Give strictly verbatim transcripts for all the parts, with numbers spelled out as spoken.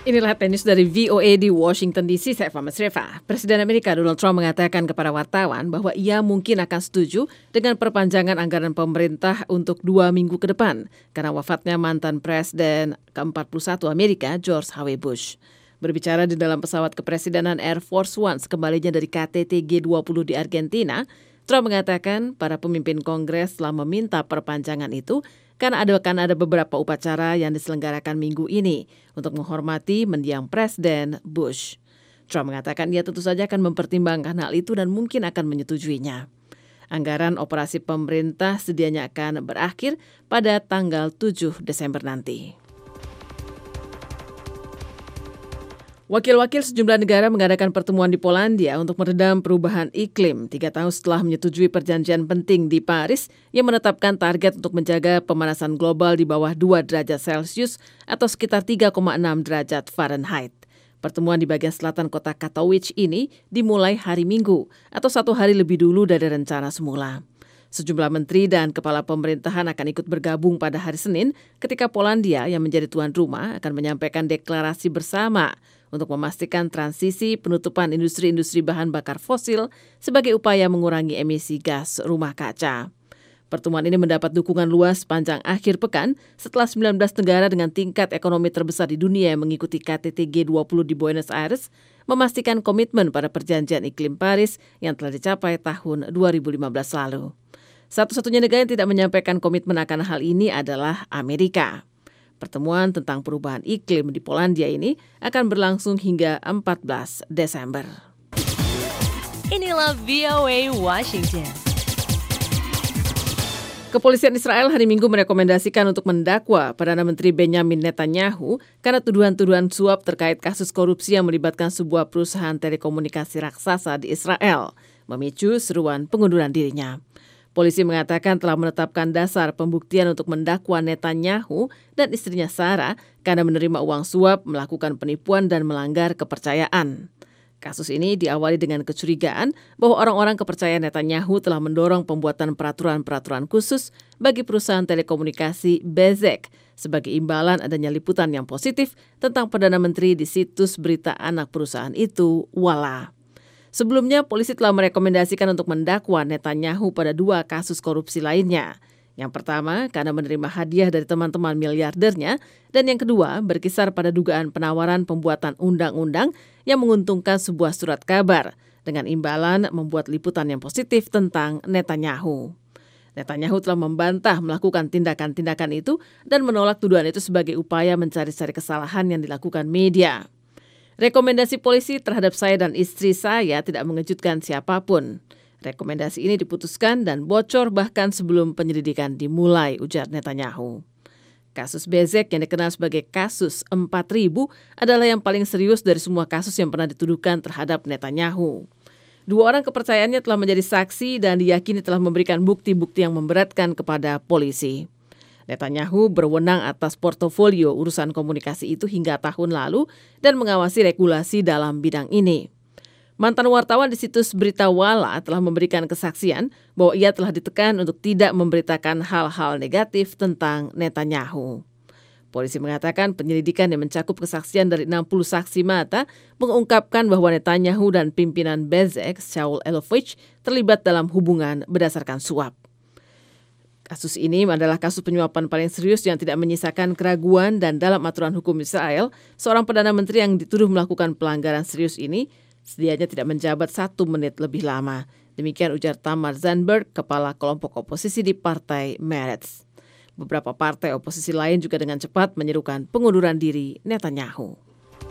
Inilah tenis dari V O A di Washington D C, saya Fama Sreva. Presiden Amerika Donald Trump mengatakan kepada wartawan bahwa ia mungkin akan setuju dengan perpanjangan anggaran pemerintah untuk dua minggu ke depan karena wafatnya mantan Presiden ke empat puluh satu Amerika, George H W Bush. Berbicara di dalam pesawat kepresidenan Air Force One sekembalinya dari K T T G dua puluh di Argentina, Trump mengatakan para pemimpin Kongres telah meminta perpanjangan itu karena ada, akan ada beberapa upacara yang diselenggarakan minggu ini untuk menghormati mendiang Presiden Bush. Trump mengatakan ia tentu saja akan mempertimbangkan hal itu dan mungkin akan menyetujuinya. Anggaran operasi pemerintah sedianya akan berakhir pada tanggal tujuh Desember nanti. Wakil-wakil sejumlah negara mengadakan pertemuan di Polandia untuk meredam perubahan iklim tiga tahun setelah menyetujui perjanjian penting di Paris yang menetapkan target untuk menjaga pemanasan global di bawah dua derajat Celcius atau sekitar tiga koma enam derajat Fahrenheit. Pertemuan di bagian selatan kota Katowice ini dimulai hari Minggu atau satu hari lebih dulu dari rencana semula. Sejumlah menteri dan kepala pemerintahan akan ikut bergabung pada hari Senin ketika Polandia yang menjadi tuan rumah akan menyampaikan deklarasi bersama untuk memastikan transisi penutupan industri-industri bahan bakar fosil sebagai upaya mengurangi emisi gas rumah kaca. Pertemuan ini mendapat dukungan luas sepanjang akhir pekan setelah sembilan belas negara dengan tingkat ekonomi terbesar di dunia yang mengikuti K T T G dua puluh di Buenos Aires memastikan komitmen pada perjanjian iklim Paris yang telah dicapai tahun dua ribu lima belas lalu. Satu-satunya negara yang tidak menyampaikan komitmen akan hal ini adalah Amerika. Pertemuan tentang perubahan iklim di Polandia ini akan berlangsung hingga empat belas Desember. Inilah V O A Washington. Kepolisian Israel hari Minggu merekomendasikan untuk mendakwa Perdana Menteri Benjamin Netanyahu karena tuduhan-tuduhan suap terkait kasus korupsi yang melibatkan sebuah perusahaan telekomunikasi raksasa di Israel, memicu seruan pengunduran dirinya. Polisi mengatakan telah menetapkan dasar pembuktian untuk mendakwa Netanyahu dan istrinya Sarah karena menerima uang suap, melakukan penipuan dan melanggar kepercayaan. Kasus ini diawali dengan kecurigaan bahwa orang-orang kepercayaan Netanyahu telah mendorong pembuatan peraturan-peraturan khusus bagi perusahaan telekomunikasi Bezek sebagai imbalan adanya liputan yang positif tentang Perdana Menteri di situs berita anak perusahaan itu, Walla. Sebelumnya, polisi telah merekomendasikan untuk mendakwa Netanyahu pada dua kasus korupsi lainnya. Yang pertama, karena menerima hadiah dari teman-teman miliardernya, dan yang kedua, berkisar pada dugaan penawaran pembuatan undang-undang yang menguntungkan sebuah surat kabar dengan imbalan membuat liputan yang positif tentang Netanyahu. Netanyahu telah membantah melakukan tindakan-tindakan itu dan menolak tuduhan itu sebagai upaya mencari-cari kesalahan yang dilakukan media. Rekomendasi polisi terhadap saya dan istri saya tidak mengejutkan siapapun. Rekomendasi ini diputuskan dan bocor bahkan sebelum penyelidikan dimulai, ujar Netanyahu. Kasus Bezek yang dikenal sebagai kasus empat ribu adalah yang paling serius dari semua kasus yang pernah dituduhkan terhadap Netanyahu. Dua orang kepercayaannya telah menjadi saksi dan diyakini telah memberikan bukti-bukti yang memberatkan kepada polisi. Netanyahu berwenang atas portofolio urusan komunikasi itu hingga tahun lalu dan mengawasi regulasi dalam bidang ini. Mantan wartawan di situs berita Walla telah memberikan kesaksian bahwa ia telah ditekan untuk tidak memberitakan hal-hal negatif tentang Netanyahu. Polisi mengatakan penyelidikan yang mencakup kesaksian dari enam puluh saksi mata mengungkapkan bahwa Netanyahu dan pimpinan Bezek, Shaul Elovitch, terlibat dalam hubungan berdasarkan suap. Kasus ini adalah kasus penyuapan paling serius yang tidak menyisakan keraguan dan dalam aturan hukum Israel, seorang Perdana Menteri yang dituduh melakukan pelanggaran serius ini sedianya tidak menjabat satu menit lebih lama. Demikian ujar Tamar Zandberg, kepala kelompok oposisi di Partai Meretz. Beberapa partai oposisi lain juga dengan cepat menyerukan pengunduran diri Netanyahu.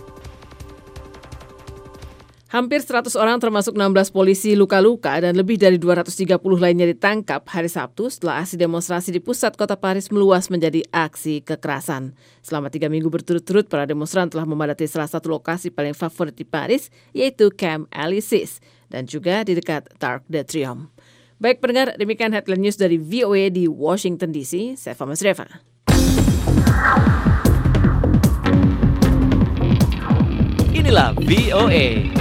Hampir seratus orang termasuk enam belas polisi luka-luka dan lebih dari dua ratus tiga puluh lainnya ditangkap hari Sabtu setelah aksi demonstrasi di pusat kota Paris meluas menjadi aksi kekerasan. Selama tiga minggu berturut-turut, para demonstran telah memadati salah satu lokasi paling favorit di Paris, yaitu Camp Élysées, dan juga di dekat Arc de Triomphe. Baik pendengar, demikian headline news dari V O A di Washington D C. Saya Fama Sreva. Inilah V O A.